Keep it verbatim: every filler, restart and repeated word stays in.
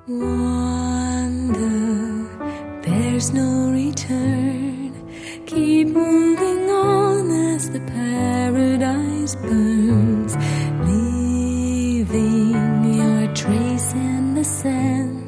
Wander, there's no return. Keep moving on as the paradise burns, leaving your trace in the sand.